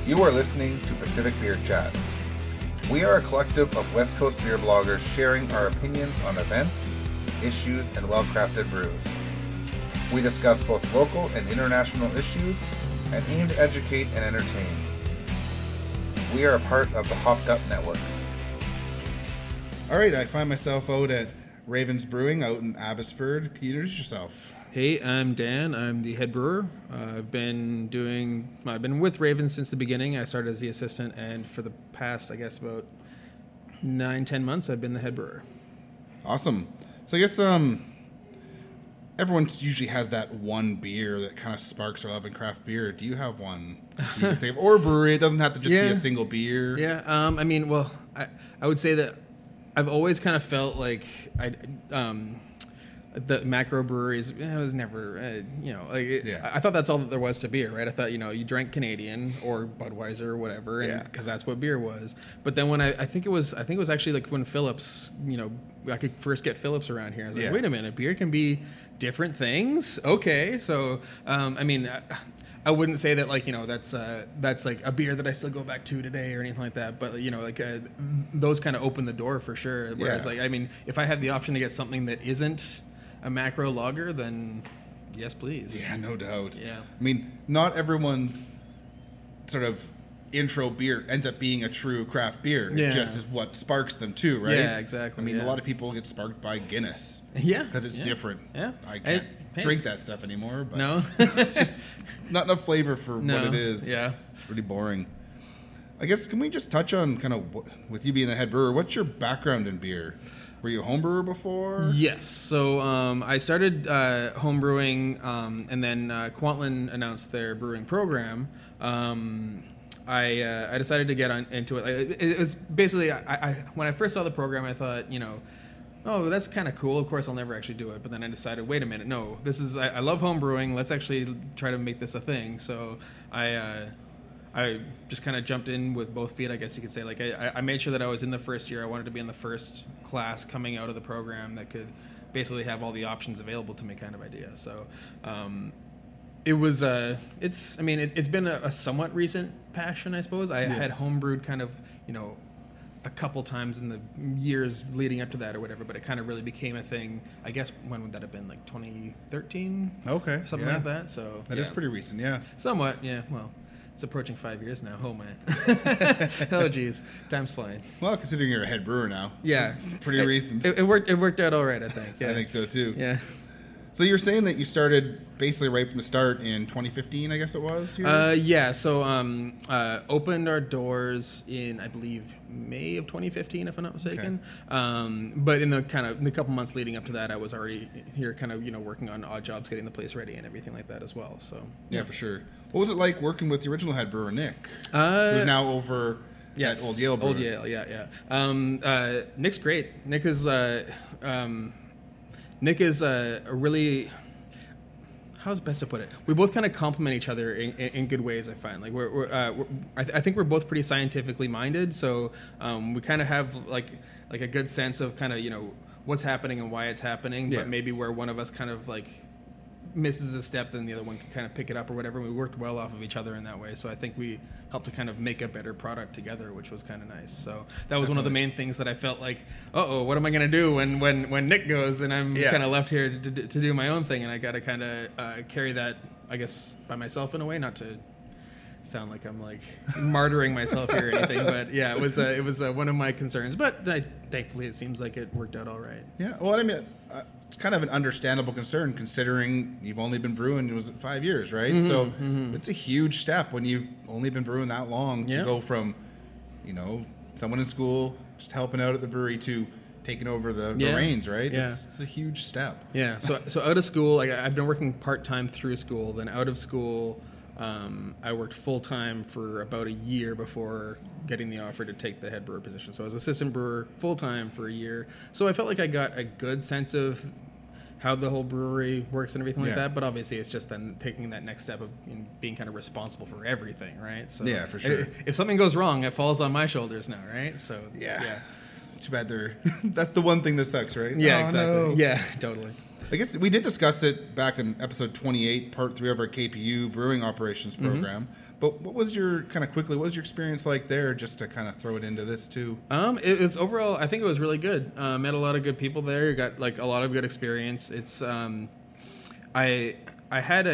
You are listening to Pacific Beer Chat. We are a collective of West Coast beer bloggers sharing our opinions on events, issues, and well-crafted brews. We discuss both local and international issues and aim to educate and entertain. We are a part of the Hopped Up Network. All right, I find myself out at Ravens Brewing out in Abbotsford. Can you introduce yourself? Hey, I'm Dan. I'm the head brewer. I've been with Ravens since the beginning. I started as the assistant, and for the past, I guess, about 9-10 months, I've been the head brewer. Awesome. So I guess everyone usually has that one beer that kind of sparks their love in craft beer. Do you have one? You can think of, or a brewery? It doesn't have to just be a single beer. Yeah. I would say that I've always kind of felt like the macro breweries, it was never, I thought that's all that there was to beer, right? I thought, you drank Canadian or Budweiser or whatever, and because that's what beer was. But then when I think it was actually like when Phillips, I could first get Phillips around here. I was like, wait a minute, beer can be different things. Okay, so I wouldn't say that that's like a beer that I still go back to today or anything like that. But those kind of open the door for sure. Whereas if I have the option to get something that isn't a macro lager, then yes, please. Yeah, no doubt. Yeah. I mean, not everyone's sort of intro beer ends up being a true craft beer. It just is what sparks them too, right? Yeah, exactly. I mean, a lot of people get sparked by Guinness. Yeah. Because it's different. Yeah. I can't drink that stuff anymore. But no. It's just not enough flavor for what it is. Yeah. It's really boring. I guess, can we just touch on kind of, with you being the head brewer, what's your background in beer? Were you a home brewer before? Yes. So I started home brewing, and then Kwantlen announced their brewing program. I decided to get into it. It was basically, when I first saw the program, I thought, oh, that's kind of cool. Of course, I'll never actually do it. But then I decided, wait a minute, no, I love home brewing. Let's actually try to make this a thing. So I just kind of jumped in with both feet, I guess you could say. Like I made sure that I was in the first year. I wanted to be in the first class coming out of the program that could basically have all the options available to me kind of idea. So it was, it's been a somewhat recent passion, I suppose. I had homebrewed kind of, a couple times in the years leading up to that or whatever, but it kind of really became a thing, I guess, when would that have been, like 2013? Okay. Something like that. So that is pretty recent, yeah. Somewhat, yeah. Well, it's approaching 5 years now. Oh, man. Oh, geez. Time's flying. Well, considering you're a head brewer now. Yeah. It's pretty recent. It worked out all right, I think. Yeah. I think so, too. Yeah. So you're saying that you started basically right from the start in 2015, I guess it was? Here? Yeah. So opened our doors in, I believe, May of 2015, if I'm not mistaken. Okay. But in the couple months leading up to that, I was already here kind of, working on odd jobs, getting the place ready and everything like that as well. So yeah, for sure. What was it like working with the original head brewer, Nick? Who's now over at Old Yale Brewing? Old Yale, yeah. Nick's great. Nick is a really, how's best to put it? We both kind of complement each other in good ways. I find I think we're both pretty scientifically minded, so we kind of have like a good sense of kind of what's happening and why it's happening. But maybe where one of us kind of like misses a step, then the other one can kind of pick it up or whatever. We worked well off of each other in that way, so I think we helped to kind of make a better product together, which was kind of nice. So that was one of the main things that I felt like, what am I going to do when Nick goes and I'm kind of left here to do my own thing, and I got to kind of carry that, I guess, by myself in a way, not to sound like I'm like martyring myself here or anything, but yeah, it was one of my concerns, but thankfully it seems like it worked out all right. Yeah, well, I mean, it's kind of an understandable concern considering you've only been brewing, 5 years, right? Mm-hmm, so it's a huge step when you've only been brewing that long to go from, someone in school just helping out at the brewery to taking over the reins, right? Yeah. It's a huge step. Yeah. So out of school, I've been working part-time through school. Then out of school, I worked full-time for about a year before getting the offer to take the head brewer position. So I was assistant brewer full-time for a year. So I felt like I got a good sense of how the whole brewery works and everything like that. But obviously it's just then taking that next step of being kind of responsible for everything, right? So yeah, for sure. If something goes wrong, it falls on my shoulders now, right? So yeah. It's too bad that's the one thing that sucks, right? Yeah, exactly. No. Yeah, totally. I guess we did discuss it back in episode 28, part 3 of our KPU brewing operations program. But what was your what was your experience like there, just to kind of throw it into this too? It was overall, I think it was really good. Met a lot of good people there. Got like a lot of good experience. It's I had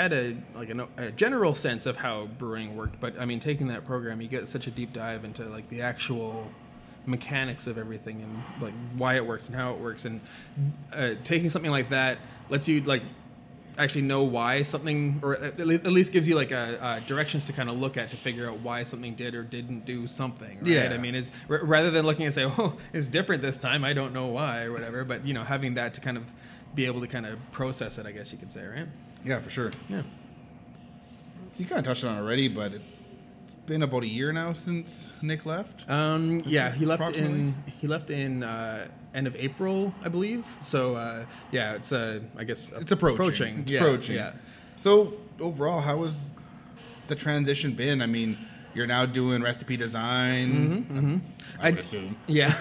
a general sense of how brewing worked, but I mean, taking that program, you get such a deep dive into like the actual mechanics of everything and like why it works and how it works, and taking something like that lets you like actually know why something, or at least gives you like directions to kind of look at to figure out why something did or didn't do something, right? Yeah. I mean, it's rather than looking and say, oh, it's different this time, I don't know why, or whatever, but you know, having that to kind of be able to kind of process it, I guess you could say, right? Yeah, for sure. Yeah. So you kind of touched on it already, but it's been about a year now since Nick left. Yeah, he left in end of April, I believe. So yeah, it's I guess it's approaching. It's approaching. Yeah. So overall, how has the transition been? I mean, you're now doing recipe design. I would assume. Yeah.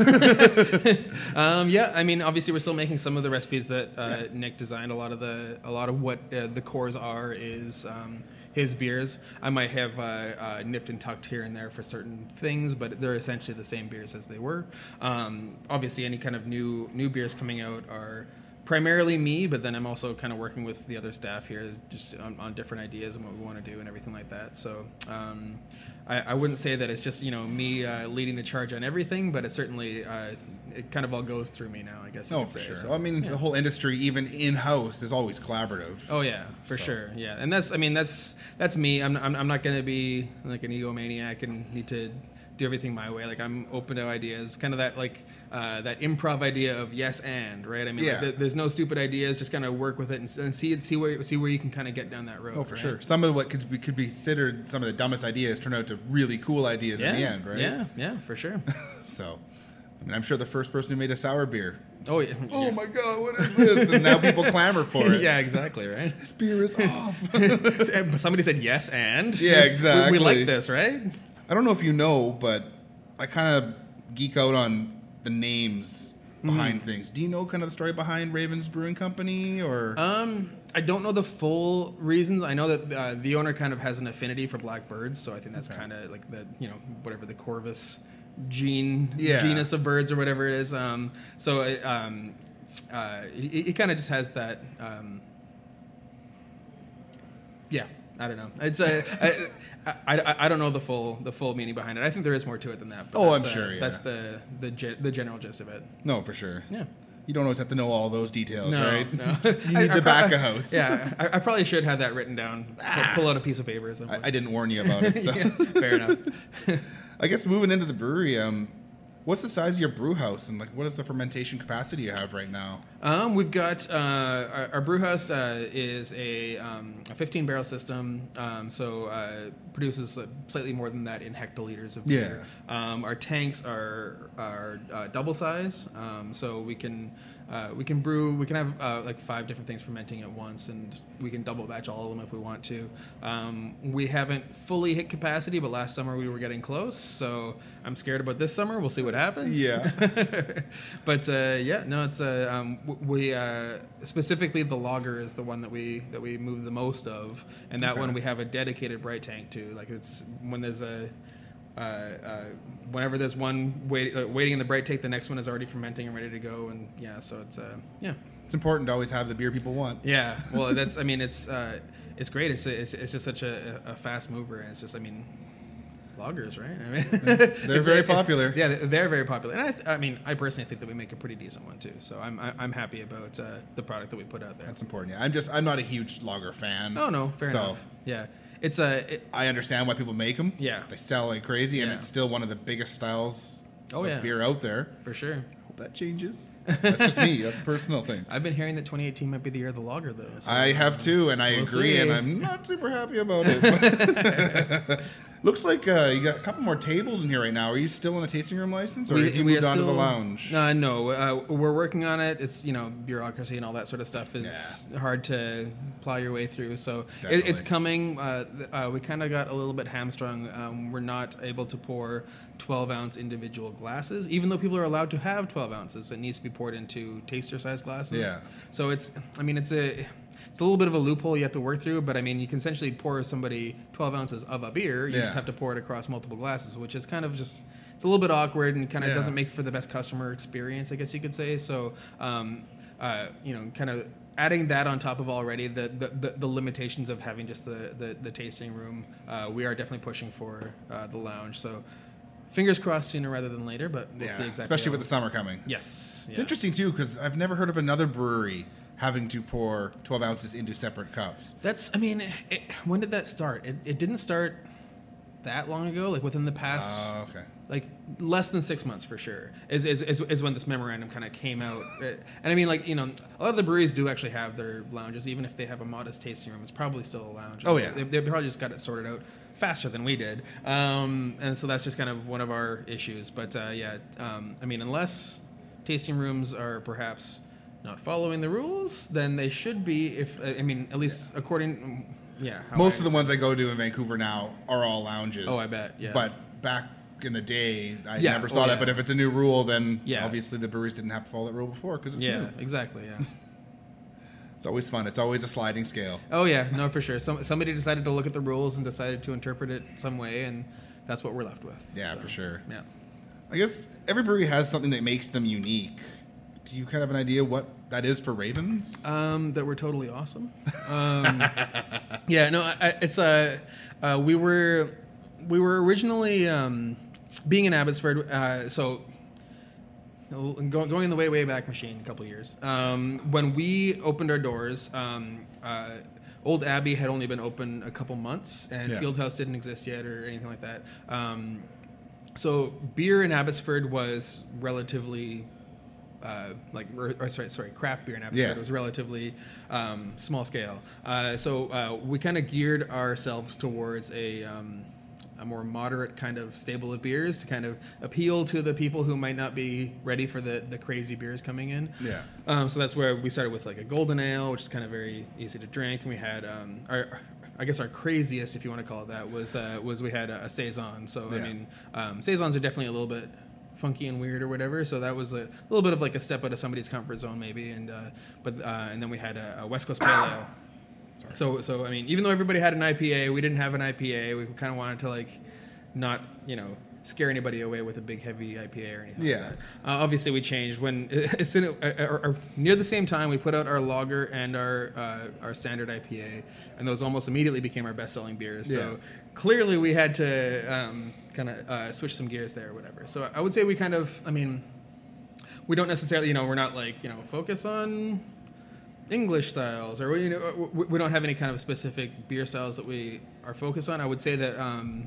Yeah. I mean, obviously, we're still making some of the recipes that Nick designed. A lot of what the cores are is his beers. I might have nipped and tucked here and there for certain things, but they're essentially the same beers as they were. Obviously, any kind of new beers coming out are primarily me, but then I'm also kind of working with the other staff here just on different ideas and what we want to do and everything like that. So I wouldn't say that it's just, me leading the charge on everything, but it certainly it kind of all goes through me now, I guess you could for say. sure. So, I mean, the whole industry, even in-house, is always collaborative. Oh yeah, for sure. Yeah, and that's me. I'm not going to be like an egomaniac and need to do everything my way. Like, I'm open to ideas, kind of that that improv idea of yes and, right? I mean, like, there's no stupid ideas, just kind of work with it and see where you can kind of get down that road. Oh, for right? sure. Some of what could be considered some of the dumbest ideas turn out to really cool ideas in the end, right? Yeah, for sure. So, I mean, I'm sure the first person who made a sour beer. Oh yeah. Oh my God, what is this? And now people clamor for it. Yeah, exactly, right? This beer is off. Somebody said yes and. Yeah, exactly. We like this, right? I don't know if you know, but I kind of geek out on the names behind things. Do you know kind of the story behind Ravens Brewing Company, or? I don't know the full reasons. I know that the owner kind of has an affinity for blackbirds, so I think that's kind of like the whatever the Corvus genus of birds or whatever it is. So he kind of just has that. Yeah, I don't know. It's I don't know the full meaning behind it. I think there is more to it than that. But I'm sure. Yeah. That's the general gist of it. No, for sure. Yeah. You don't always have to know all those details, right? No. You need the back of house. Yeah, I probably should have that written down. Pull out a piece of paper or something. I didn't warn you about it. So. Yeah, fair enough. I guess moving into the brewery, what's the size of your brew house, and like what is the fermentation capacity you have right now? We've got our brew house is a 15 barrel system, so produces slightly more than that in hectoliters of beer. Our tanks are double size, so we can brew. We can have like 5 different things fermenting at once, and we can double batch all of them if we want to. We haven't fully hit capacity, but last summer we were getting close, so I'm scared about this summer. We'll see what happens. Yeah. But it's we specifically the lager is the one that we move the most of, and that one we have a dedicated bright tank to. Like, it's when there's whenever there's one waiting in the bright tank, the next one is already fermenting and ready to go, and so it's It's important to always have the beer people want. Yeah, well, that's it's great. It's just such a fast mover, and it's just lagers, right? I mean, they're very popular. Yeah, they're very popular, and I personally think that we make a pretty decent one too. So I'm happy about the product that we put out there. That's important. Yeah, I'm not a huge lager fan. Oh no, fair enough. Yeah, it's I understand why people make them. Yeah, they sell like crazy, and it's still one of the biggest styles of beer out there. For sure. Hope that changes. That's just me. That's a personal thing. I've been hearing that 2018 might be the year of the lager, though. So, I have too, and I agree, and I'm not super happy about it. Looks like you got a couple more tables in here right now. Are you still in a tasting room license, or have you moved on to the lounge? No, we're working on it. It's bureaucracy and all that sort of stuff is hard to plow your way through. So it's coming. We kind of got a little bit hamstrung. We're not able to pour 12-ounce individual glasses, even though people are allowed to have 12 ounces. It needs to be poured into taster-sized glasses. Yeah. So it's a little bit of a loophole you have to work through, but I mean, you can essentially pour somebody 12 ounces of a beer. You just have to pour it across multiple glasses, which is kind of just, it's a little bit awkward and kind of doesn't make for the best customer experience, I guess you could say. So, kind of adding that on top of already the limitations of having just the tasting room, we are definitely pushing for the lounge. So, fingers crossed sooner rather than later, but we'll see exactly. Especially with the summer coming. Yes. It's interesting, too, because I've never heard of another brewery having to pour 12 ounces into separate cups. When did that start? It didn't start that long ago, like within the past, like less than 6 months for sure, is when this memorandum kind of came out. And I mean, like, a lot of the breweries do actually have their lounges, even if they have a modest tasting room, it's probably still a lounge. Oh, yeah. They probably just got it sorted out faster than we did. And so that's just kind of one of our issues. But unless tasting rooms are perhaps not following the rules, then they should be. At least according, most of the ones I go to in Vancouver now are all lounges. Oh, I bet. Yeah. But back in the day, I never saw that. But if it's a new rule, then obviously the breweries didn't have to follow that rule before because it's new. Yeah, exactly. Yeah. It's always fun. It's always a sliding scale. Oh yeah, no, for sure. Somebody decided to look at the rules and decided to interpret it some way, and that's what we're left with. Yeah, for sure. Yeah. I guess every brewery has something that makes them unique. Do you kind of have an idea what that is for Ravens? That we're totally awesome. We were originally being in Abbotsford. So going in the way back machine a couple years. When we opened our doors, Old Abbey had only been open a couple months, and Fieldhouse didn't exist yet or anything like that. So beer in Abbotsford was relatively craft beer in Abbotsford was relatively small scale. So we kind of geared ourselves towards a more moderate kind of stable of beers to kind of appeal to the people who might not be ready for the crazy beers coming in. Yeah. So that's where we started with like a golden ale, which is kind of very easy to drink, and we had our craziest, if you want to call it that, was we had a saison. So I mean, saisons are definitely a little bit funky and weird or whatever, so that was a little bit of like a step out of somebody's comfort zone maybe, and then we had a West Coast Pale Ale. So I mean, even though everybody had an IPA, we didn't have an IPA. We kind of wanted to like not scare anybody away with a big heavy IPA or anything like that. Obviously we changed when as soon or near the same time we put out our lager and our standard IPA, and those almost immediately became our best-selling beers. So clearly we had to kind of switch some gears there or whatever. So I would say we kind of, I mean, we don't necessarily, we're not like, focus on English styles, or we don't have any kind of specific beer styles that we are focused on. I would say that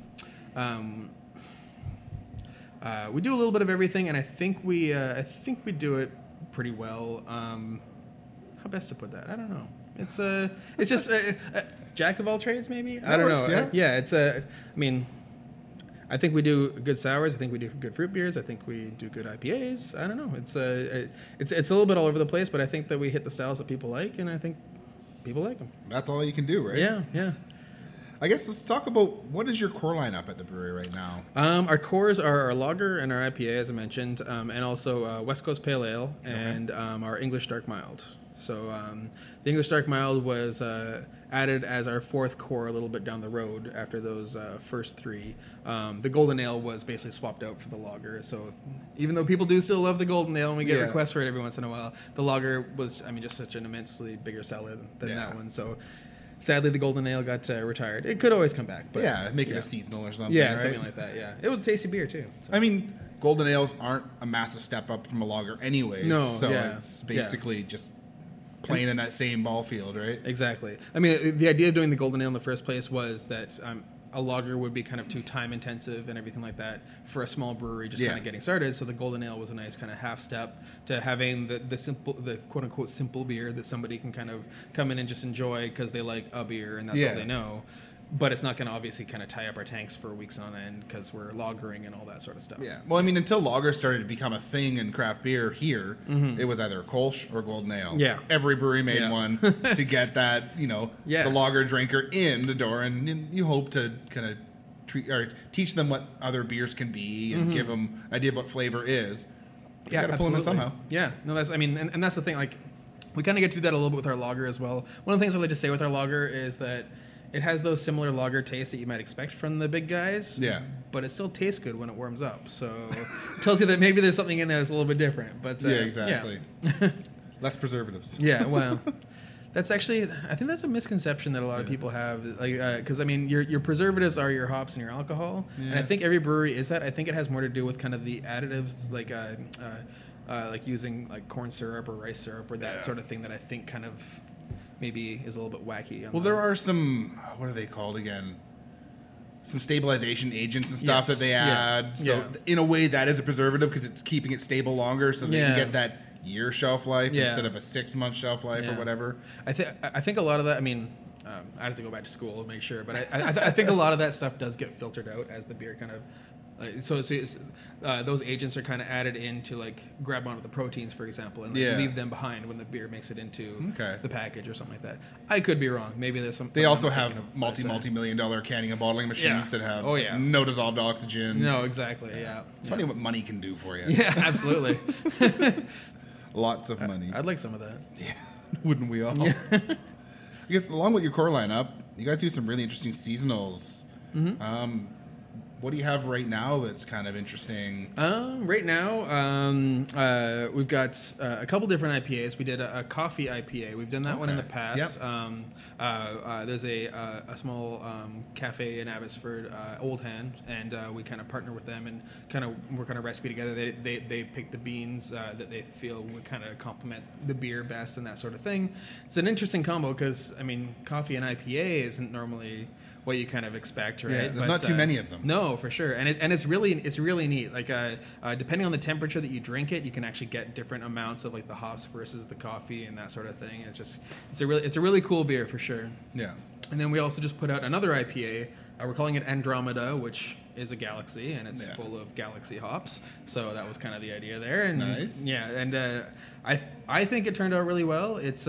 we do a little bit of everything, and I think we do it pretty well. How best to put that? I don't know. It's just a jack of all trades, maybe. I don't know. It's I mean, I think we do good sours. I think we do good fruit beers. I think we do good IPAs. I don't know. It's a little bit all over the place, but I think that we hit the styles that people like, and I think people like them. That's all you can do, right? Yeah. I guess let's talk about what is your core lineup at the brewery right now. Our cores are our lager and our IPA, as I mentioned, and also West Coast Pale Ale and our English Dark Mild. So the English Dark Mild was added as our fourth core a little bit down the road after those first three. The Golden Ale was basically swapped out for the lager. So even though people do still love the Golden Ale and we get requests for it every once in a while, the lager was, just such an immensely bigger seller than that one. So sadly, the Golden Ale got retired. It could always come back. But make it a seasonal or something. Yeah, right? Something like that, yeah. It was a tasty beer, too. So. I mean, Golden Ales aren't a massive step up from a lager anyways. No, so it's basically just playing in that same ball field, right? Exactly. I mean, the idea of doing the Golden Ale in the first place was that a lager would be kind of too time intensive and everything like that for a small brewery just kind of getting started. So the Golden Ale was a nice kind of half step to having the quote unquote simple beer that somebody can kind of come in and just enjoy because they like a beer and that's all they know. but it's not going to obviously kind of tie up our tanks for weeks on end because we're lagering and all that sort of stuff. Yeah. Well, I mean, until lagers started to become a thing in craft beer here, it was either Kolsch or Golden Ale. Yeah. Every brewery made one to get that, the lager drinker in the door, and you hope to kind of teach them what other beers can be and give them an idea of what flavor is. Yeah, you gotta pull them in somehow. Yeah. No, and that's the thing. Like, we kind of get to do that a little bit with our lager as well. One of the things I like to say with our lager is that it has those similar lager tastes that you might expect from the big guys. Yeah. But it still tastes good when it warms up. So it tells you that maybe there's something in there that's a little bit different. But yeah, exactly. Yeah. Less preservatives. Yeah, well, that's actually, I think that's a misconception that a lot of people have. Because, your preservatives are your hops and your alcohol. Yeah. And I think every brewery is that. I think it has more to do with kind of the additives, like using like corn syrup or rice syrup or that sort of thing that I think kind of maybe is a little bit wacky. Well, there are some, what are they called again? Some stabilization agents and stuff that they add. Yeah. So in a way, that is a preservative because it's keeping it stable longer, so that you can get that year shelf life instead of a 6-month shelf life or whatever. I think a lot of that. I have to go back to school to make sure, but I think a lot of that stuff does get filtered out as the beer kind of. Those agents are kind of added in to like grab onto the proteins, for example, and leave them behind when the beer makes it into the package or something like that. I could be wrong. Maybe there's some. They also have multi-million-dollar canning and bottling machines that have no dissolved oxygen. No, exactly. Yeah. It's funny what money can do for you. Yeah, absolutely. Lots of money. I'd like some of that. Yeah. Wouldn't we all? Yeah. I guess along with your core lineup, you guys do some really interesting seasonals. Mm-hmm. What do you have right now that's kind of interesting? Right now, we've got a couple different IPAs. We did a coffee IPA. We've done that one in the past. Yep. There's a small cafe in Abbotsford, Old Hand, and we kind of partner with them and kind of work on a recipe together. They pick the beans that they feel would kind of complement the beer best and that sort of thing. It's an interesting combo because, coffee and IPA isn't normally what you kind of expect, right? Yeah, there's not too many of them. No, for sure, and it's really neat. Like depending on the temperature that you drink it, you can actually get different amounts of like the hops versus the coffee and that sort of thing. It's a really cool beer for sure. Yeah. And then we also just put out another IPA. We're calling it Andromeda, which is a galaxy, and it's full of galaxy hops. So that was kind of the idea there. And nice. Yeah, and I think it turned out really well. It's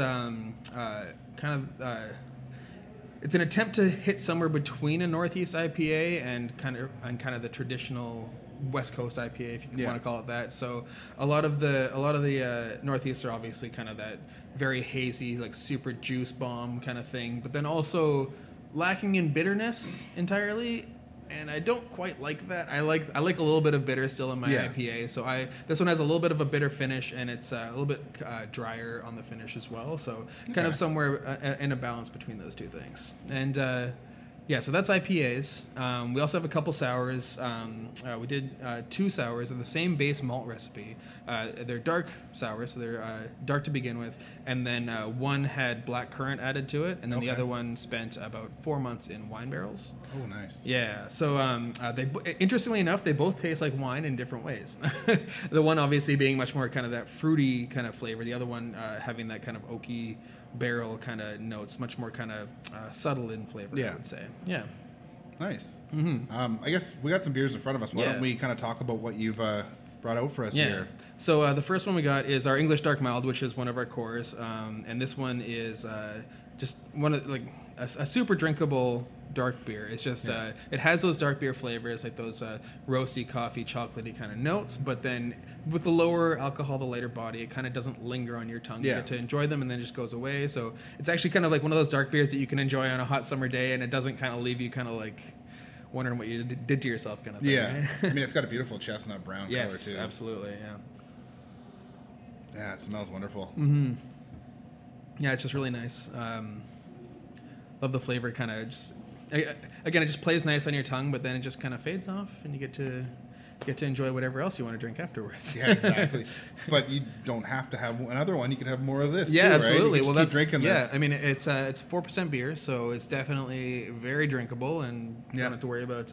it's an attempt to hit somewhere between a Northeast IPA and kind of the traditional West Coast IPA, if you want to call it that. So a lot of the Northeast are obviously kind of that very hazy, like super juice bomb kind of thing, but then also lacking in bitterness entirely. And I don't quite like that. I like a little bit of bitter still in my IPA. So this one has a little bit of a bitter finish, and it's a little bit drier on the finish as well. So kind of somewhere in a balance between those two things. And so that's IPAs. We also have a couple sours. We did 2 sours of the same base malt recipe. They're dark sours, so they're dark to begin with. And then one had black currant added to it, and then the other one spent about 4 months in wine barrels. Oh, nice. Yeah. So interestingly enough, they both taste like wine in different ways. The one obviously being much more kind of that fruity kind of flavor. The other one having that kind of oaky barrel kind of notes, much more kind of subtle in flavor, I would say. Yeah. Nice. Mm-hmm. I guess we got some beers in front of us. Why don't we kind of talk about what you've brought out for us here? So the first one we got is our English Dark Mild, which is one of our cores. And this one is just one of a super drinkable dark beer. It's just it has those dark beer flavors, like those roasty, coffee, chocolatey kind of notes, but then with the lower alcohol, the lighter body, it kind of doesn't linger on your tongue. You get to enjoy them and then just goes away. So it's actually kind of like one of those dark beers that you can enjoy on a hot summer day, and it doesn't kind of leave you kind of like wondering what you did to yourself kind of thing. Yeah. Right? It's got a beautiful chestnut brown color too. Yes, absolutely. Yeah, it smells wonderful. Mm-hmm. Yeah, it's just really nice. Love the flavor. Kind of just again, it just plays nice on your tongue, but then it just kind of fades off, and you get to enjoy whatever else you want to drink afterwards. Yeah, exactly. But you don't have to have another one. You could have more of this. Yeah, too, absolutely. Right? Well, that's drinking this. It's 4% beer, so it's definitely very drinkable, and you don't have to worry about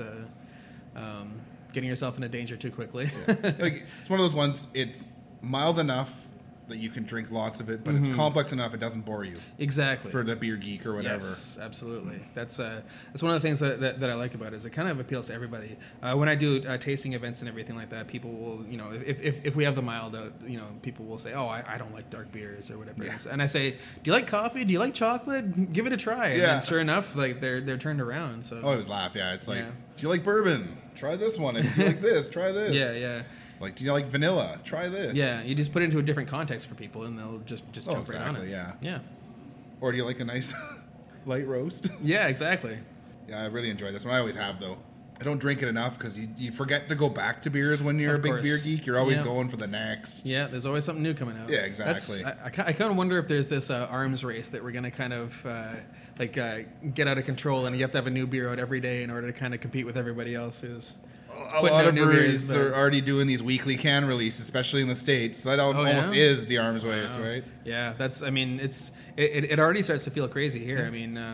getting yourself into danger too quickly. It's one of those ones. It's mild enough that you can drink lots of it, but it's complex enough it doesn't bore you. Exactly. For the beer geek or whatever. Yes, absolutely. That's one of the things that I like about it is it kind of appeals to everybody. When I do tasting events and everything like that, people will, you know, if we have the mild out, you know, people will say, oh, I don't like dark beers or whatever. Yeah. And I say, do you like coffee? Do you like chocolate? Give it a try. And then sure enough, like they're turned around. So I always laugh. Yeah, it's like, do you like bourbon? Try this one. If you like this, try this. Yeah. Like, do you like vanilla? Try this. Yeah, you just put it into a different context for people, and they'll just jump right on it. Yeah. Or do you like a nice light roast? Yeah, exactly. Yeah, I really enjoy this one. I always have, though. I don't drink it enough because you forget to go back to beers when you're a big beer geek. You're always going for the next. Yeah, there's always something new coming out. Yeah, exactly. I kind of wonder if there's this arms race that we're going to kind of get out of control, and you have to have a new beer out every day in order to kind of compete with everybody else who's a lot of breweries are already doing these weekly can releases, especially in the States. So that almost is the arms race, right? Yeah, it already starts to feel crazy here.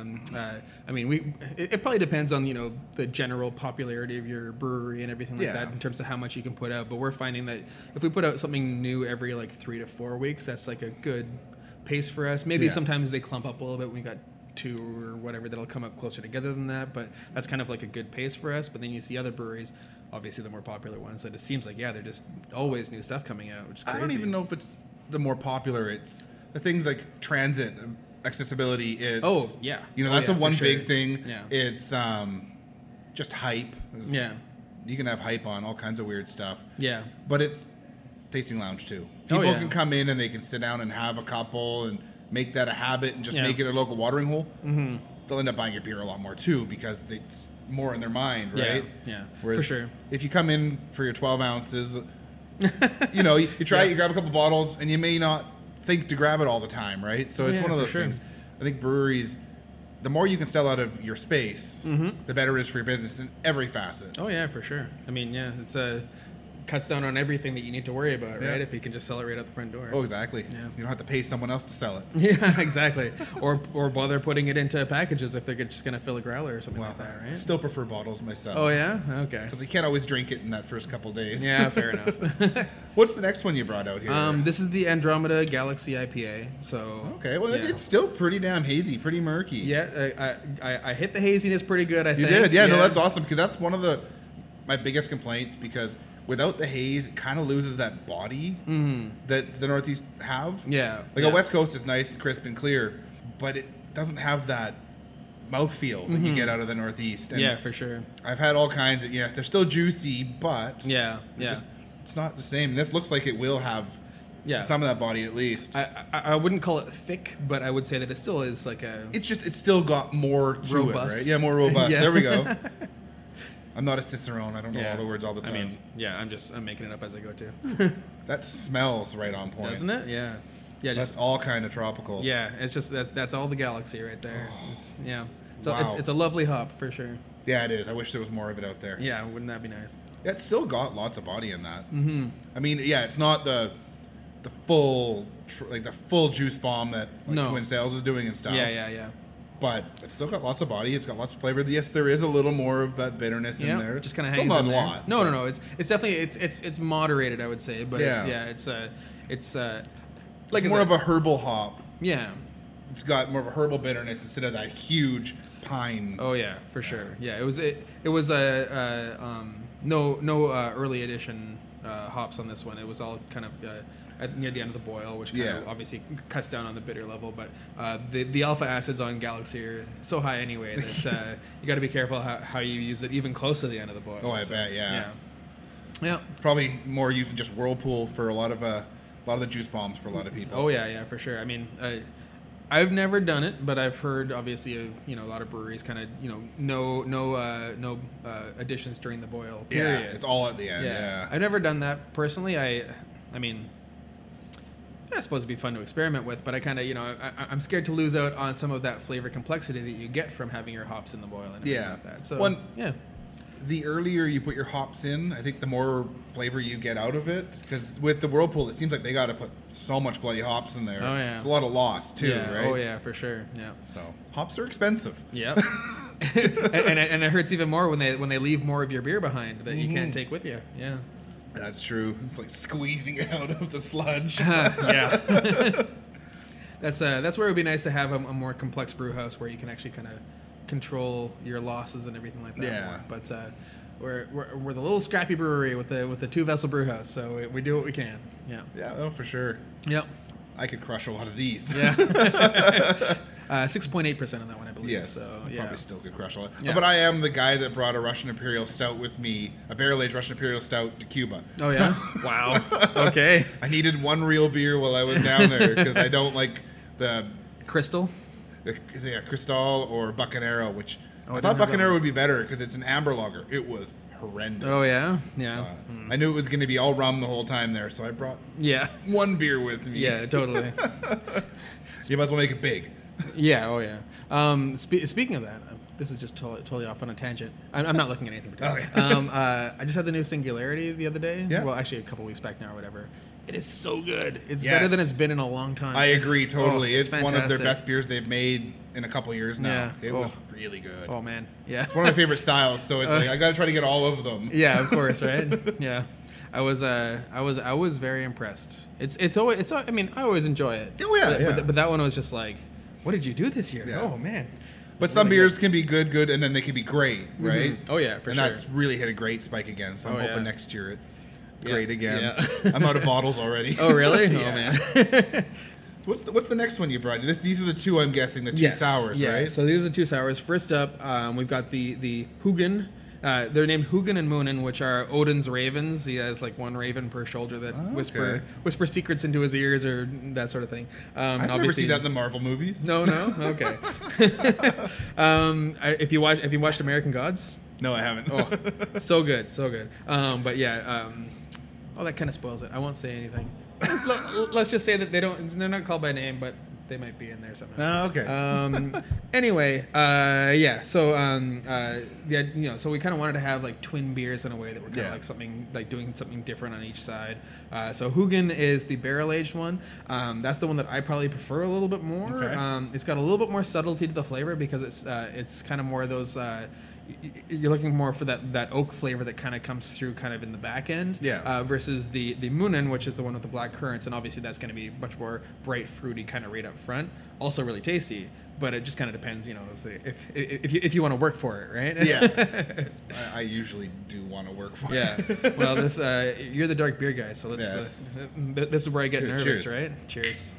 It probably depends on, you know, the general popularity of your brewery and everything like that in terms of how much you can put out. But we're finding that if we put out something new every like 3 to 4 weeks, that's like a good pace for us. Maybe sometimes they clump up a little bit when we got 2 or whatever that'll come up closer together than that, but that's kind of like a good pace for us. But then you see other breweries, obviously the more popular ones, that it seems like they're just always new stuff coming out, which is crazy. I don't even know if it's the more popular. It's the things like transit accessibility. It's that's one big thing. It's just hype. You can have hype on all kinds of weird stuff. But it's tasting lounge too. People can come in and they can sit down and have a couple and make that a habit and just make it their local watering hole. They'll end up buying your beer a lot more too because it's more in their mind, right? Yeah, whereas for sure. If you come in for your 12 ounces, you know, you try it, you grab a couple bottles, and you may not think to grab it all the time, right? So it's one of those things. I think breweries, the more you can sell out of your space, the better it is for your business in every facet. Oh yeah, for sure. I mean, it's cuts down on everything that you need to worry about, right? If you can just sell it right out the front door. Oh, exactly. Yeah. You don't have to pay someone else to sell it. Yeah, exactly. or bother putting it into packages if they're just going to fill a growler or something like that, right? I still prefer bottles myself. Oh, yeah? Okay. Because you can't always drink it in that first couple days. Yeah, fair enough. What's the next one you brought out here? This is the Andromeda Galaxy IPA. So okay, well, it's still pretty damn hazy, pretty murky. Yeah, I hit the haziness pretty good, I think. You did? Yeah, no, that's awesome because that's one of my biggest complaints because without the haze, it kind of loses that body that the Northeast have. Yeah. Like a West Coast is nice, crisp, and clear, but it doesn't have that mouthfeel that you get out of the Northeast. And for sure. I've had all kinds of, they're still juicy, but it's not the same. This looks like it will have some of that body at least. I wouldn't call it thick, but I would say that it still is like it's still got more to robust. It, right? Yeah, more robust. There we go. I'm not a Cicerone. I don't know all the words all the time. I mean, I'm making it up as I go too. That smells right on point. Doesn't it? Yeah. Yeah. That's all kind of tropical. Yeah. It's just that's all the Galaxy right there. It's a lovely hop for sure. Yeah, it is. I wish there was more of it out there. Yeah, wouldn't that be nice? Yeah, it's still got lots of body in that. I mean, it's not the full the full juice bomb that Twin Sails is doing and stuff. Yeah. But it's still got lots of body. It's got lots of flavor. Yes, there is a little more of that bitterness in there. Just kind of hangs not in a there. lot. No. It's definitely it's moderated, I would say. But it's like more of a herbal hop. Yeah. It's got more of a herbal bitterness instead of that huge pine. Oh yeah, for sure. Yeah, it was no early edition hops on this one. It was all kind of near the end of the boil, which kind of obviously cuts down on the bitter level. But the alpha acids on Galaxy are so high anyway that you got to be careful how you use it even close to the end of the boil. Oh, I bet, yeah. Probably more using just Whirlpool for a lot of the juice bombs for a lot of people. Oh yeah, for sure. I mean, I've never done it, but I've heard obviously a lot of breweries kind of no additions during the boil. Period. Yeah, it's all at the end. Yeah. I've never done that personally. I mean, I suppose it'd be fun to experiment with, but I kind of I'm scared to lose out on some of that flavor complexity that you get from having your hops in the boil and everything like that. So the earlier you put your hops in, I think the more flavor you get out of it. Because with the Whirlpool, it seems like they got to put so much bloody hops in there. Oh, yeah. It's a lot of loss, too, right? Oh, yeah, for sure. Yeah. So hops are expensive. Yep. and it hurts even more when they leave more of your beer behind that you can't take with you. Yeah. That's true. It's like squeezing it out of the sludge. Yeah. That's where it would be nice to have a more complex brew house where you can actually kind of control your losses and everything like that. Yeah. More. But we're the little scrappy brewery with the 2-vessel brew house, so we do what we can. Yeah. Yeah, oh, for sure. Yep. I could crush a lot of these. Yeah. 6.8% on that one, I believe. Yes, So I yeah. probably still could crush a lot. Yeah. But I am the guy that brought a Russian Imperial Stout with me, a barrel-aged Russian Imperial Stout to Cuba. Oh yeah. Wow. Okay. I needed one real beer while I was down there because I don't like the Crystal. is it a Cristal or Bucanero, which Oh, I I thought didn't have that Bucanero one. would be better because it's an amber lager. It was horrendous. Oh yeah. Yeah. So, I knew it was going to be all rum the whole time there, so I brought Yeah. one beer with me. Yeah. Totally. You might as well make it big. Yeah. Oh yeah. Speaking of that, this is just totally off on a tangent. I'm not looking at anything particular. Okay. I just had the new Singularity the other day. Yeah. Well, actually, a couple weeks back now or whatever. It is so good. It's Yes. better than it's been in a long time. I agree totally. Oh, it's one of their fantastic. best beers they've made in a couple years now. Yeah. It Oh. was really good. Oh man. Yeah. It's one of my favorite styles, so it's like I got to try to get all of them. Yeah, of course, right? Yeah. I was very impressed. It's always I mean, I always enjoy it. Oh, yeah, But, yeah. but that one was just like, what did you do this year? Yeah. Oh man. But some Really beers can be good, and then they can be great, right? Oh yeah, for and sure. that's really hit a great spike again. So I'm Oh, hoping yeah. next year it's Yeah. great again. Yeah. I'm out of bottles already. Oh really? Yeah. Oh man. What's the next one you brought? These are the two I'm guessing, the two Yes. sours, Yeah. right? So these are the two sours. First up, we've got the Hugin. They're named Hugin and Moonin, which are Odin's ravens. He has like one raven per shoulder that Okay. whisper secrets into his ears or that sort of thing. I've never seen that in the Marvel movies. No, okay. If you watched American Gods, No, I haven't. oh, so good. But yeah, that kind of spoils it. I won't say anything. Let's just say that they're not called by name, but they might be in there somehow. Oh, okay. Anyway, yeah. So, so we kind of wanted to have like twin beers in a way that were kind of Yeah. like something like doing something different on each side. So Hugin is the barrel aged one. That's the one that I probably prefer a little bit more. Okay. It's got a little bit more subtlety to the flavor because it's kind of more of those. You're looking more for that oak flavor that kind of comes through kind of in the back end. Yeah. Versus the Moonin, which is the one with the black currants, and obviously that's going to be much more bright, fruity kind of right up front. Also really tasty, but it just kind of depends, if you want to work for it, right? Yeah. I usually do want to work for Yeah. it. Well, this you're the dark beer guy, so let's. Yes. This is where I get Here, nervous, cheers. right? Cheers.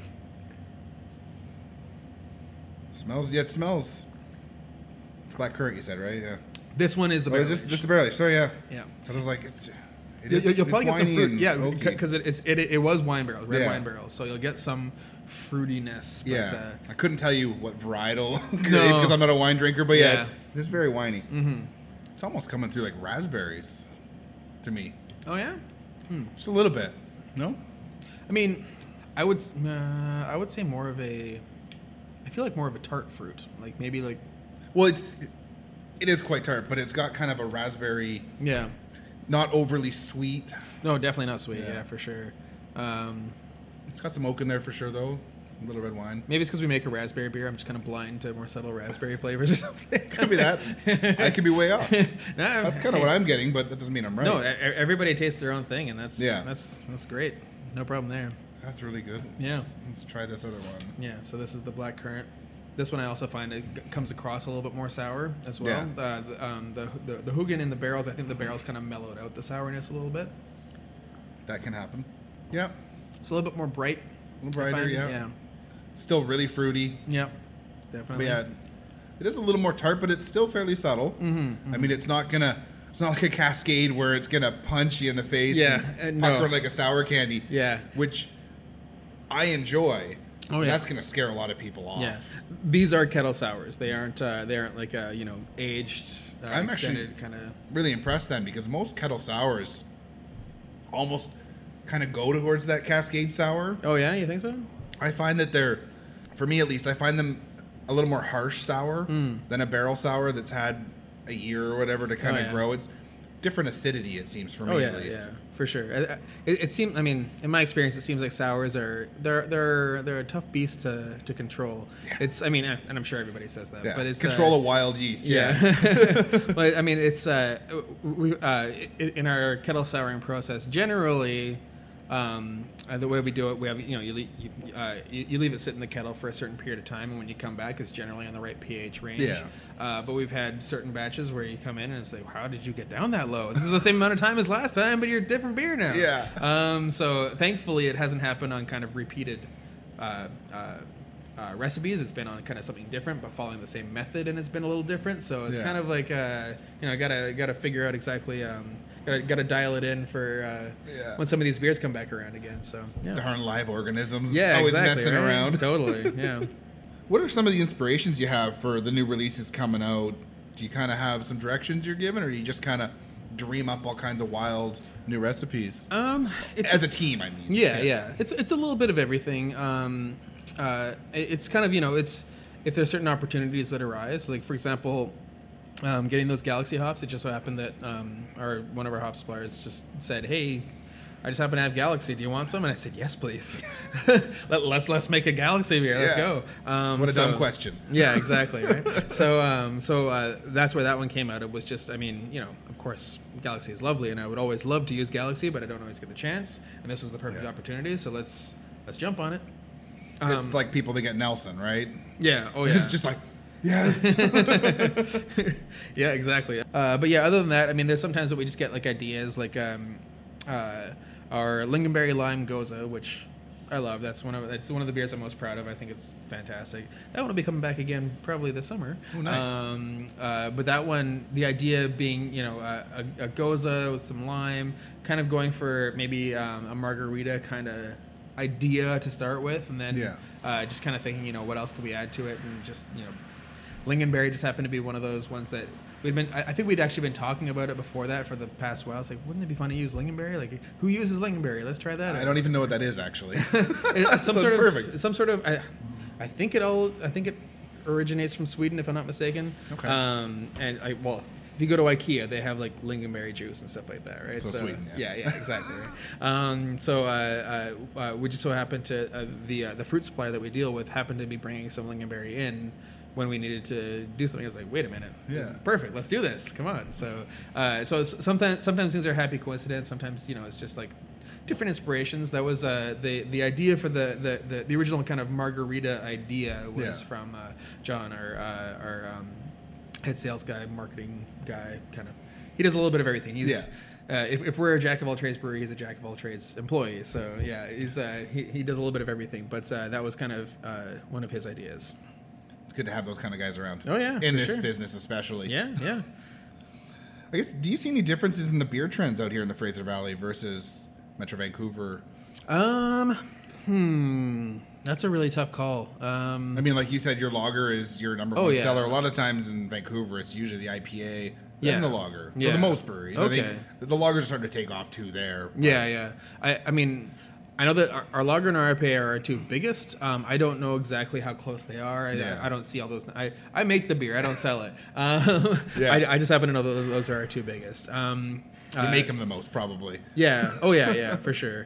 It smells. It's black currant, you said, right? Yeah. This one is the Oh, barrel. is this the barrel? Sorry, yeah. Yeah. I was like, You'll probably get some winey fruit, and yeah, oaky. because it was wine barrels, red Yeah. wine barrels, so you'll get some fruitiness. But, Yeah, I couldn't tell you what varietal grape No. because I'm not a wine drinker, but yeah, Yeah. this is very winey. Mm-hmm. It's almost coming through like raspberries to me, Oh yeah. just a little bit. No, I mean, I would say more of a. I feel like more of a tart fruit, like maybe like. well, it is quite tart, but it's got kind of a raspberry, Yeah. not overly sweet. No, definitely not sweet. Yeah. Yeah, for sure. It's got some oak in there for sure, though. A little red wine. Maybe it's because we make a raspberry beer. I'm just kind of blind to more subtle raspberry flavors or something. Could be that. I could be way off. No, That's kind of what I'm getting, but that doesn't mean I'm right. No, everybody tastes their own thing, and that's Yeah. that's great. No problem there. That's really good. Yeah. Let's try this other one. Yeah, so this is the black currant. This one I also find comes across a little bit more sour as well. Yeah. The Hugin in the barrels, I think the barrels kind of mellowed out the sourness a little bit. That can happen. Yeah, It's a little bit more bright. a little brighter. I find. Yeah. Still really fruity. Yeah. But Definitely. yeah, it is a little more tart, but it's still fairly subtle. Mm-hmm, I mean, it's not like a cascade where it's gonna punch you in the face. Yeah, and no. pucker like a sour candy. Yeah. which I enjoy. Oh, but yeah. That's gonna scare a lot of people off. Yeah. These are kettle sours. They aren't like aged, I'm actually extended kind of. really impressed then because most kettle sours almost kind of go towards that cascade sour. Oh yeah, you think so? I find that for me at least, I find them a little more harsh sour than a barrel sour that's had a year or whatever to kind of yeah. grow. different acidity, it seems, for me Oh at yeah, least. yeah, for sure. It seems. I mean, in my experience, it seems like sours they're a tough beast to control. Yeah. It's. I mean, and I'm sure everybody says that, Yeah. but it's Control a wild yeast. Yeah. Well, I mean, it's we in our kettle souring process generally. The way we do it, we have you leave it sit in the kettle for a certain period of time, and when you come back, it's generally on the right pH range. Yeah. But we've had certain batches where you come in and it's like, how did you get down that low? This is the same amount of time as last time, but you're a different beer now. Yeah. So thankfully, it hasn't happened on kind of repeated recipes. It's been on kind of something different, but following the same method, and it's been a little different. So it's kind of like gotta figure out exactly. Got to dial it in for when some of these beers come back around again. So yeah. Darn live organisms. Yeah, always exactly, messing right? around. Totally. Yeah. What are some of the inspirations you have for the new releases coming out? Do you kind of have some directions you're given, or do you just kind of dream up all kinds of wild new recipes? As a team, I mean. Yeah. It's a little bit of everything. It's kind of it's if there's certain opportunities that arise, like for example. Getting those Galaxy hops, it just so happened that one of our hop suppliers just said, "Hey, I just happen to have Galaxy. Do you want some?" And I said, "Yes, please. let's make a Galaxy beer. Let's go." What a dumb question. Yeah, exactly. Right. So that's where that one came out. It was just, I mean, of course, Galaxy is lovely, and I would always love to use Galaxy, but I don't always get the chance. And this was the perfect opportunity. So let's jump on it. It's like people that get Nelson, right? Yeah. Oh yeah. It's just like. Yes. Yeah, exactly. But yeah, other than that, I mean, there's sometimes that we just get like ideas, like our Lingonberry Lime Goza, which I love. That's one of the beers I'm most proud of. I think it's fantastic. That one will be coming back again probably this summer. Oh, nice. But that one, the idea being, a Goza with some lime, kind of going for maybe a margarita kind of idea to start with, and then just kind of thinking, what else could we add to it, and just Lingonberry just happened to be one of those ones that I think we'd actually been talking about it before that for the past while. It's like, wouldn't it be fun to use Lingonberry? Like, who uses Lingonberry? Let's try that. I don't even know what that is, actually. Some sort of. I think it originates from Sweden, if I'm not mistaken. Okay. If you go to IKEA, they have like lingonberry juice and stuff like that, right? So Sweden, yeah, exactly. Right. We just so happened to the fruit supplier that we deal with happened to be bringing some lingonberry in when we needed to do something. I was like, wait a minute, this is perfect. Let's do this. Come on. So sometimes things are happy coincidence. Sometimes it's just like different inspirations. That was the idea for the original kind of margarita idea was from John, our head sales guy, marketing guy. Kind of, he does a little bit of everything. He's if we're a jack of all trades brewery, he's a jack of all trades employee. So yeah, he does a little bit of everything. But that was kind of one of his ideas. It's good to have those kind of guys around. Oh yeah, in this business especially. Yeah. I guess, do you see any differences in the beer trends out here in the Fraser Valley versus Metro Vancouver? That's a really tough call. I mean, like you said, your lager is your number one seller. A lot of times in Vancouver, it's usually the IPA and the lager for the most breweries. Okay. I think the lagers are starting to take off too there. Yeah. I mean, I know that our lager and our IPA are our two biggest. I don't know exactly how close they are. I don't see all those. I make the beer. I don't sell it. I just happen to know that those are our two biggest. You make them the most, probably. Yeah. Oh, yeah, for sure.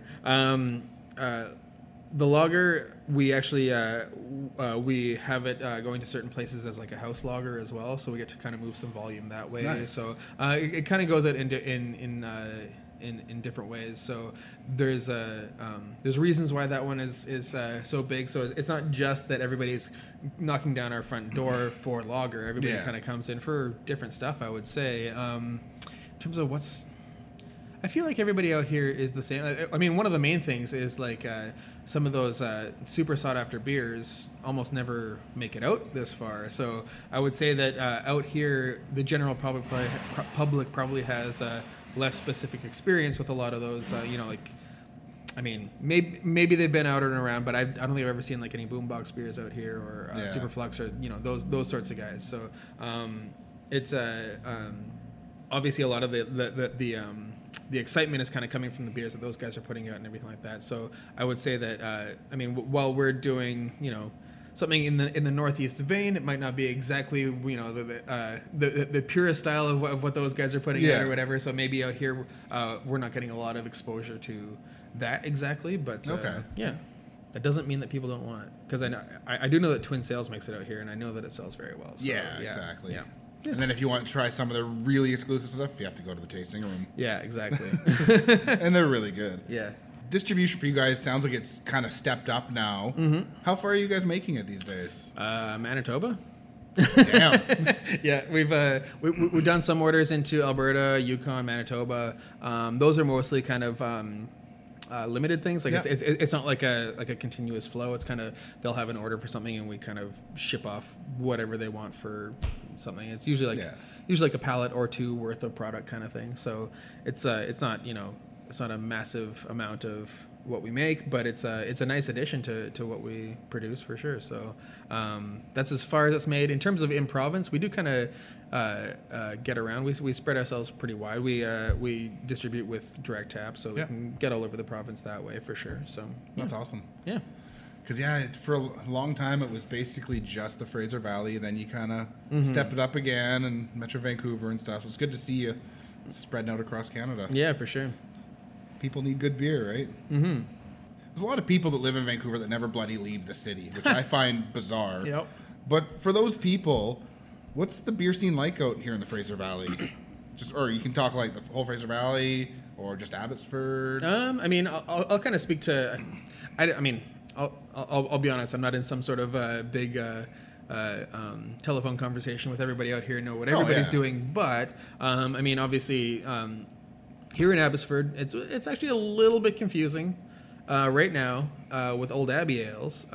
The lager, we actually we have it going to certain places as like a house lager as well, so we get to kind of move some volume that way. Nice. So it kind of goes out in different ways. So there's reasons why that one is so big. So it's not just that everybody's knocking down our front door for lager. Everybody kind of comes in for different stuff, I would say. In terms of I feel like everybody out here is the same. I mean, one of the main things is like some of those super sought after beers almost never make it out this far. So I would say that out here, the general public probably has less specific experience with a lot of those. I mean, maybe they've been out and around, but I don't think I've ever seen like any boombox beers out here or Superflux or those sorts of guys. So it's obviously a lot of the excitement is kind of coming from the beers that those guys are putting out and everything like that. So I would say that, while we're doing, something in the northeast vein. It might not be exactly, you know, the purest style of what those guys are putting out or whatever. So maybe out here we're not getting a lot of exposure to that exactly. But yeah, that doesn't mean that people don't want it, because I do know that Twin Sails makes it out here, and I know that it sells very well. So, exactly. Yeah. And then if you want to try some of the really exclusive stuff, you have to go to the tasting room. Yeah, exactly. And they're really good. Yeah. Distribution for you guys sounds like it's kind of stepped up now. Mm-hmm. How far are you guys making it these days? Manitoba. Damn. Yeah, we've done some orders into Alberta, Yukon, Manitoba. Those are mostly kind of limited things. Like it's not like a continuous flow. It's kind of, they'll have an order for something and we kind of ship off whatever they want for something. It's usually like a pallet or two worth of product kind of thing. So it's not, you know, it's not a massive amount of what we make, but it's a nice addition to what we produce for sure. So that's as far as it's made. In terms of in province, we do kind of get around. We spread ourselves pretty wide. We distribute with direct tap, so we can get all over the province that way for sure. So that's awesome. Yeah. Because for a long time it was basically just the Fraser Valley. Then you kind of stepped it up again, and Metro Vancouver and stuff. So it's good to see you spreading out across Canada. Yeah, for sure. People need good beer, right? Mm-hmm. There's a lot of people that live in Vancouver that never bloody leave the city, which I find bizarre. Yep. But for those people, what's the beer scene like out here in the Fraser Valley? Or you can talk like the whole Fraser Valley, or just Abbotsford. I mean, I'll kind of speak to. I mean, I'll be honest. I'm not in some sort of big telephone conversation with everybody out here. Know what everybody's doing, but I mean, obviously. Here in Abbotsford, it's actually a little bit confusing right now with Old Abbey Ales.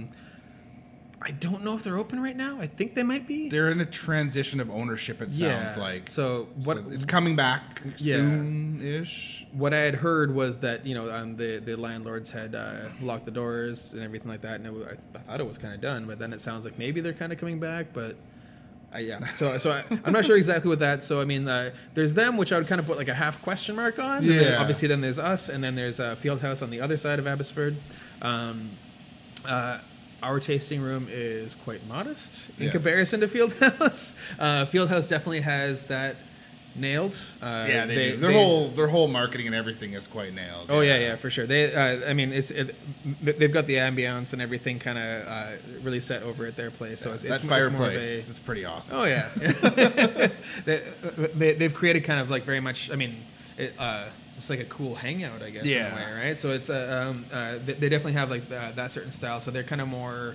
I don't know if they're open right now. I think they might be. They're in a transition of ownership, it sounds like. So it's coming back soon-ish. What I had heard was that, you know, the landlords had locked the doors and everything like that, and I thought it was kind of done, but then it sounds like maybe they're kind of coming back, but... So I'm not sure exactly what that. So I mean, there's them, which I would kind of put like a half question mark on. Yeah. And then obviously, then there's us, and then there's Fieldhouse on the other side of Abbotsford. Our tasting room is quite modest in comparison to Fieldhouse. Fieldhouse definitely has that nailed. They do. Their whole marketing and everything is quite nailed. Oh yeah, for sure. I mean, they've got the ambiance and everything kind of really set over at their place. So that fireplace is pretty awesome. Oh yeah, they've created kind of like very much. I mean, it's like a cool hangout, I guess. In a way, right? So it's they definitely have like that certain style. So they're kind of more.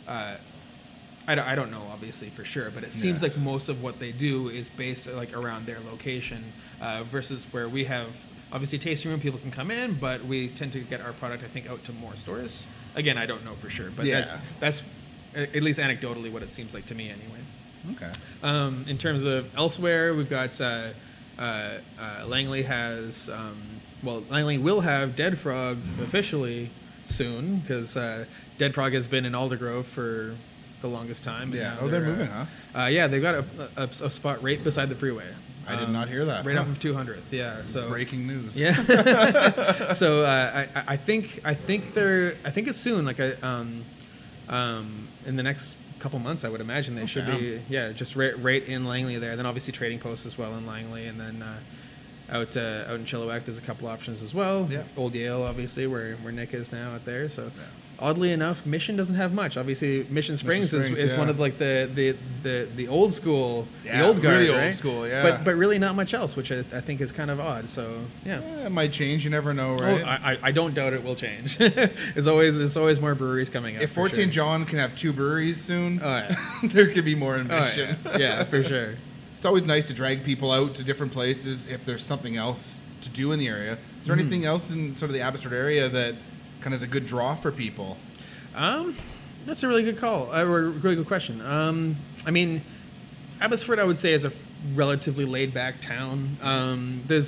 I don't know, obviously, for sure, but it seems like most of what they do is based like around their location versus where we have, obviously, tasting room, people can come in, but we tend to get our product, I think, out to more stores. Again, I don't know for sure, but that's at least anecdotally what it seems like to me anyway. Okay. In terms of elsewhere, we've got Langley has, Langley will have Dead Frog officially soon, because Dead Frog has been in Aldergrove for the longest time. Yeah. Oh, they're moving, huh? Yeah, they've got a spot right beside the freeway. I did not hear that. Right off of 200th. Yeah. So breaking news. Yeah. So I think it's soon. Like in the next couple months, I would imagine they should be. Yeah, just right in Langley there. Then obviously Trading Post as well in Langley, and then out in Chilliwack there's a couple options as well. Yeah. Old Yale, obviously, where Nick is now out there. So. Yeah. Oddly enough, Mission doesn't have much. Obviously, Mission Springs is one of like the old school, the old guard, really right? Old school, yeah. But really not much else, which I think is kind of odd. So yeah, it might change. You never know, right? Oh, I don't doubt it will change. There's always more breweries coming up. If Fort St. John can have 2 breweries soon, yeah. There could be more in Mission. Yeah, for sure. It's always nice to drag people out to different places if there's something else to do in the area. Is there anything else in sort of the Abbotsford area that kind of is a good draw for people? That's a really good call. Really good question. I mean, Abbotsford, I would say, is a relatively laid-back town. There's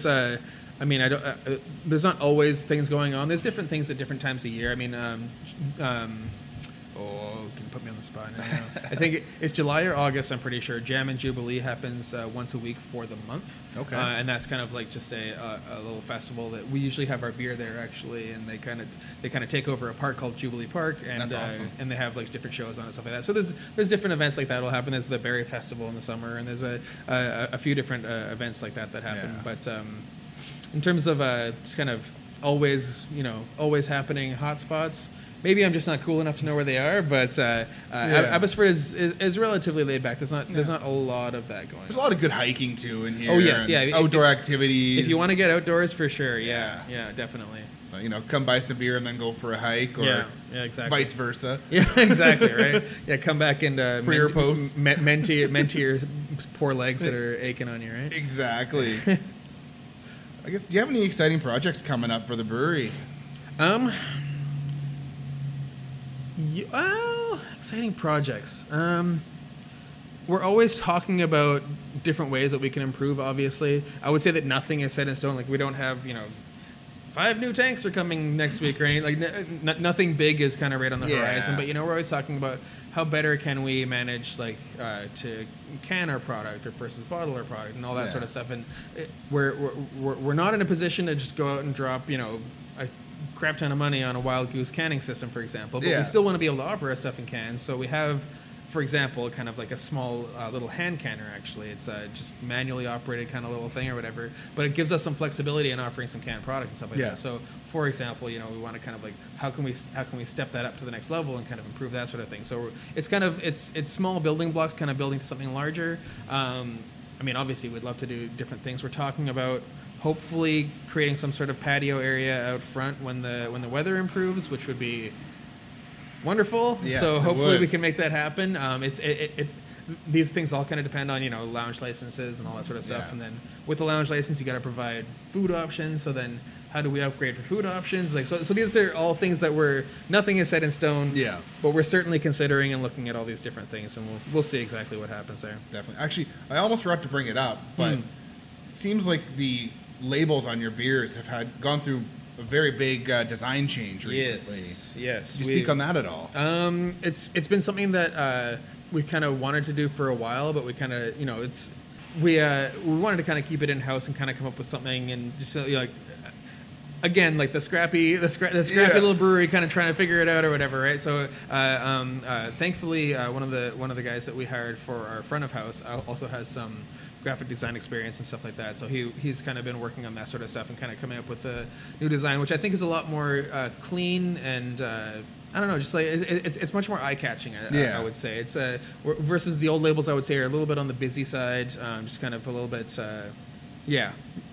not always things going on. There's different things at different times of year. I mean, Oh, can you put me on the spot now? I think it's July or August, I'm pretty sure. Jam and Jubilee happens once a week for the month. Okay. And that's kind of like just a little festival that we usually have our beer there, actually, and they kind of take over a park called Jubilee Park, and That's awesome. and they have like different shows on and stuff like that. So there's different events like that will happen. There's the Berry Festival in the summer, and there's a few different events like that happen. Yeah. But in terms of just kind of always happening hotspots, maybe I'm just not cool enough to know where they are, but Abbotsford is relatively laid back. There's not a lot of that going on. There's a lot of good hiking too in here. Oh, yes, and yeah. outdoor activities. If you want to get outdoors, for sure, yeah, definitely. So, come buy some beer and then go for a hike, or Yeah, exactly. vice versa. Yeah, exactly, right? Yeah, come back and Pre or post. mend to your poor legs that are aching on you, right? Exactly. I guess, do you have any exciting projects coming up for the brewery? Exciting projects. We're always talking about different ways that we can improve, obviously. I would say that nothing is set in stone. Like, we don't have, 5 new tanks are coming next week, right? Like, nothing big is kind of right on the horizon. But, we're always talking about how better can we manage, to can our product or versus bottle our product and all that sort of stuff. And we're not in a position to just go out and drop, a crap ton of money on a Wild Goose canning system, for example, but we still want to be able to offer our stuff in cans. So we have, for example, kind of like a small little hand canner. Actually, it's just manually operated kind of little thing or whatever, but it gives us some flexibility in offering some canned product and stuff like that. So, for example, we want to kind of like how can we step that up to the next level and kind of improve that sort of thing. So it's kind of it's small building blocks, kind of building to something larger. Obviously, we'd love to do different things. We're talking about hopefully creating some sort of patio area out front when the weather improves, which would be wonderful. Yes, so hopefully would. we can make that happen. These things all kind of depend on lounge licenses and all that sort of stuff. Yeah. And then with the lounge license, you got to provide food options. So then how do we upgrade for food options? So these are all things that nothing is set in stone. Yeah. But we're certainly considering and looking at all these different things, and we'll see exactly what happens there. Definitely. Actually, I almost forgot to bring it up, but it seems like the labels on your beers have gone through a very big design change recently. Yes. Can you speak on that at all? It's been something that we kind of wanted to do for a while, but we kind of we wanted to kind of keep it in house and kind of come up with something and just again, like the scrappy little brewery, kind of trying to figure it out or whatever, right? So, thankfully, one of the guys that we hired for our front of house also has some graphic design experience and stuff like that. So he's kind of been working on that sort of stuff and kind of coming up with a new design, which I think is a lot more clean and I don't know, just like it's much more eye catching. I would say it's versus the old labels. I would say are a little bit on the busy side, just kind of a little bit, yeah.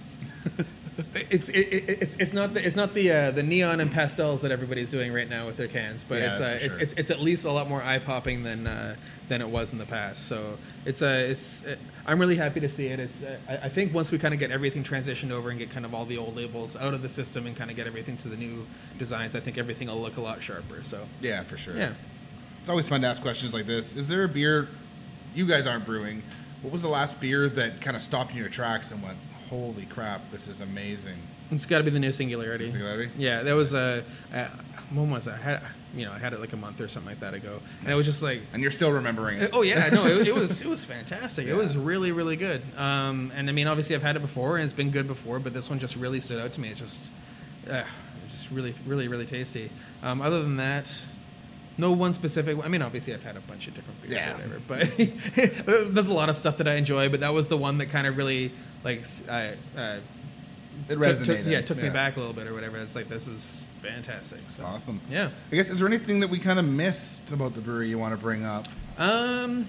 It's not the neon and pastels that everybody's doing right now with their cans, but it's at least a lot more eye popping than it was in the past. So I'm really happy to see it. I think once we kind of get everything transitioned over and get kind of all the old labels out of the system and kind of get everything to the new designs, I think everything will look a lot sharper. So yeah, for sure. Yeah, it's always fun to ask questions like this. Is there a beer you guys aren't brewing? What was the last beer that kind of stopped you in your tracks and went, holy crap, this is amazing? It's got to be the new Singularity. Singularity? Yeah, that was when was that? I had it like a month or something like that ago, and it was just like. And you're still remembering it? Oh yeah, no, it was fantastic. Yeah. It was really, really good. And I mean, obviously, I've had it before, and it's been good before, but this one just really stood out to me. It's just really, really, really tasty. Other than that. No one specific. I mean, obviously, I've had a bunch of different beers or whatever, but there's a lot of stuff that I enjoy. But that was the one that kind of really like it resonated. Took me back a little bit or whatever. It's like, this is fantastic. So, awesome. Yeah. I guess, is there anything that we kind of missed about the brewery you want to bring up? I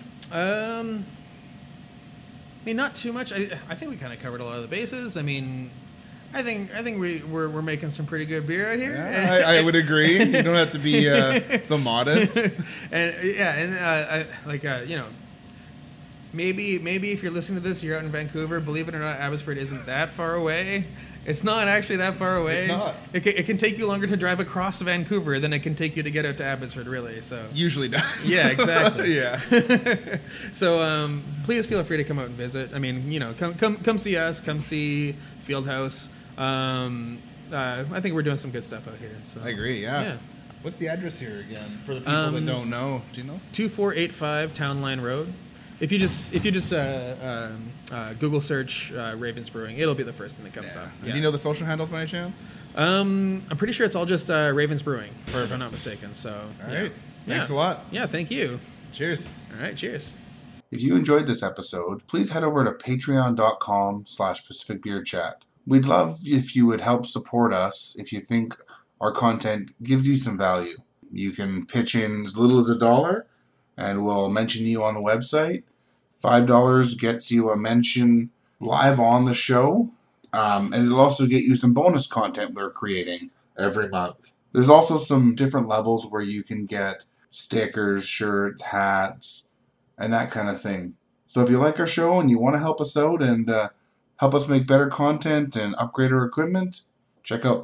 mean, not too much. I think we kind of covered a lot of the bases. I mean. I think we're making some pretty good beer out here. Yeah, I would agree. You don't have to be so modest. Maybe if you're listening to this, you're out in Vancouver. Believe it or not, Abbotsford isn't that far away. It's not actually that far away. It's not. It can take you longer to drive across Vancouver than it can take you to get out to Abbotsford, really. So usually does. Yeah, exactly. Yeah. So please feel free to come out and visit. I mean, come see us. Come see Fieldhouse. I think we're doing some good stuff out here. So I agree. Yeah. What's the address here again for the people that don't know? Do you know? 2485 Town Line Road. If you just Google search Ravens Brewing, it'll be the first thing that comes up. Yeah. Do you know the social handles by any chance? I'm pretty sure it's all just Ravens Brewing, if I'm not mistaken. So, all right. Thanks a lot. Yeah, thank you. Cheers. All right, cheers. If you enjoyed this episode, please head over to patreon.com/Pacific Beer Chat. We'd love if you would help support us if you think our content gives you some value. You can pitch in as little as $1, and we'll mention you on the website. $5 gets you a mention live on the show, and it'll also get you some bonus content we're creating every month. There's also some different levels where you can get stickers, shirts, hats, and that kind of thing. So if you like our show and you want to help us out and help us make better content and upgrade our equipment, check out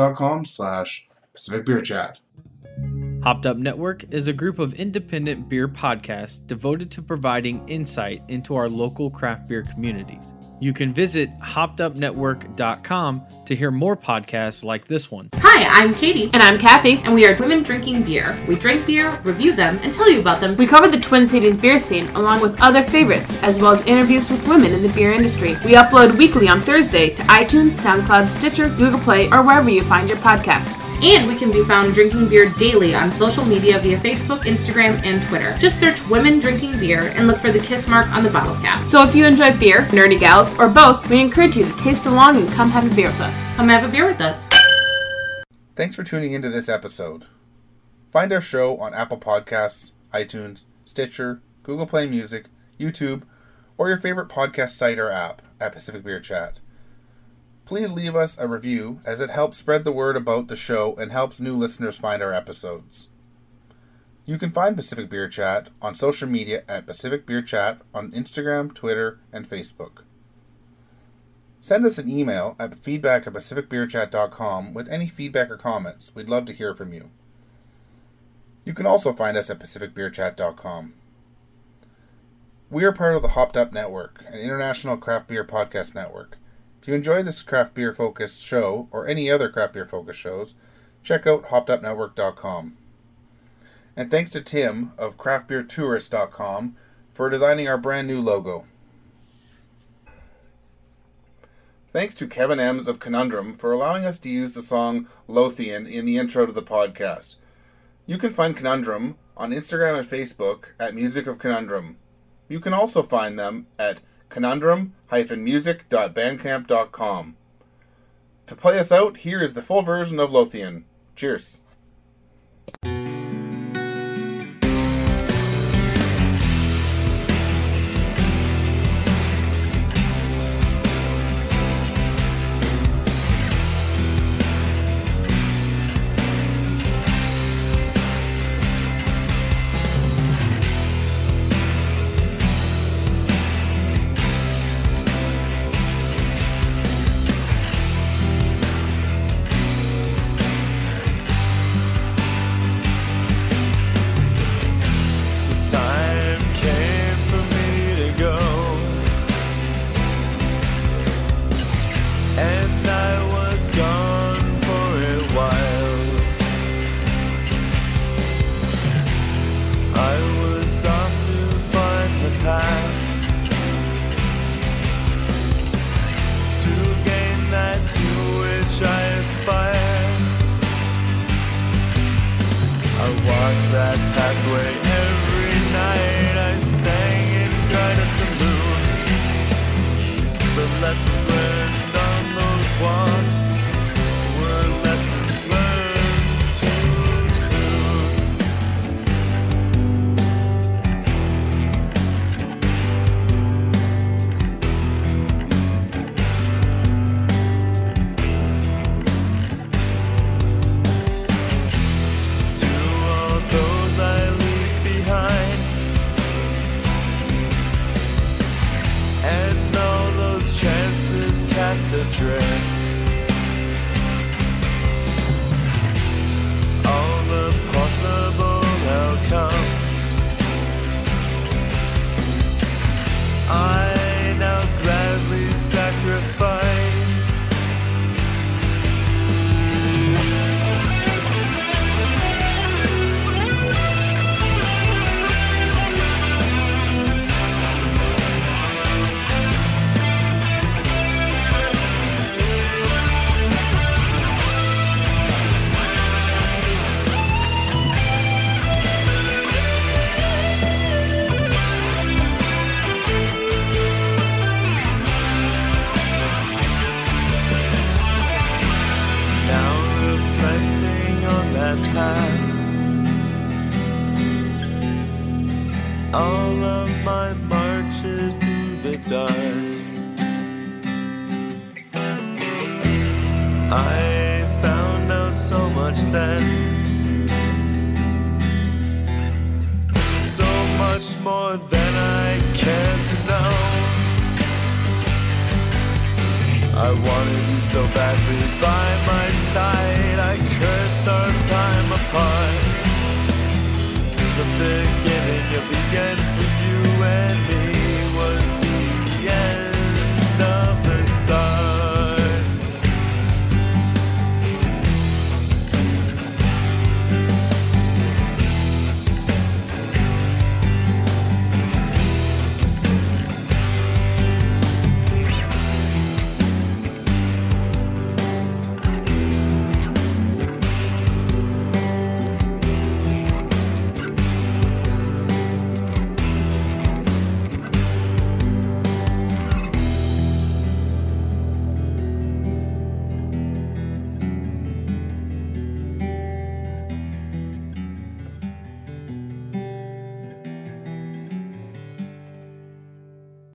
patreon.com/Pacific Beer Chat. Hopped Up Network is a group of independent beer podcasts devoted to providing insight into our local craft beer communities. You can visit hoppedupnetwork.com to hear more podcasts like this one. Hi, I'm Katie. And I'm Kathy. And we are Women Drinking Beer. We drink beer, review them, and tell you about them. We cover the Twin Cities beer scene along with other favorites, as well as interviews with women in the beer industry. We upload weekly on Thursday to iTunes, SoundCloud, Stitcher, Google Play, or wherever you find your podcasts. And we can be found drinking beer daily on social media via Facebook, Instagram, and Twitter. Just search Women Drinking Beer and look for the kiss mark on the bottle cap. So if you enjoy beer, nerdy gals, or both, we encourage you to taste along and come have a beer with us. Come have a beer with us. Thanks for tuning into this episode. Find our show on Apple Podcasts, iTunes, Stitcher, Google Play Music, YouTube, or your favorite podcast site or app at Pacific Beer Chat. Please leave us a review as it helps spread the word about the show and helps new listeners find our episodes. You can find Pacific Beer Chat on social media at Pacific Beer Chat on Instagram, Twitter, and Facebook. Send us an email at feedback@pacificbeerchat.com with any feedback or comments. We'd love to hear from you. You can also find us at pacificbeerchat.com. We are part of the Hopped Up Network, an international craft beer podcast network. If you enjoy this craft beer focused show or any other craft beer focused shows, check out hoppedupnetwork.com. And thanks to Tim of craftbeertourist.com for designing our brand new logo. Thanks to Kevin Ems of Conundrum for allowing us to use the song Lothian in the intro to the podcast. You can find Conundrum on Instagram and Facebook at Music of Conundrum. You can also find them at conundrum-music.bandcamp.com. To play us out, here is the full version of Lothian. Cheers. dark. I found out so much then, so much more than I cared to know. I wanted you so badly by my side.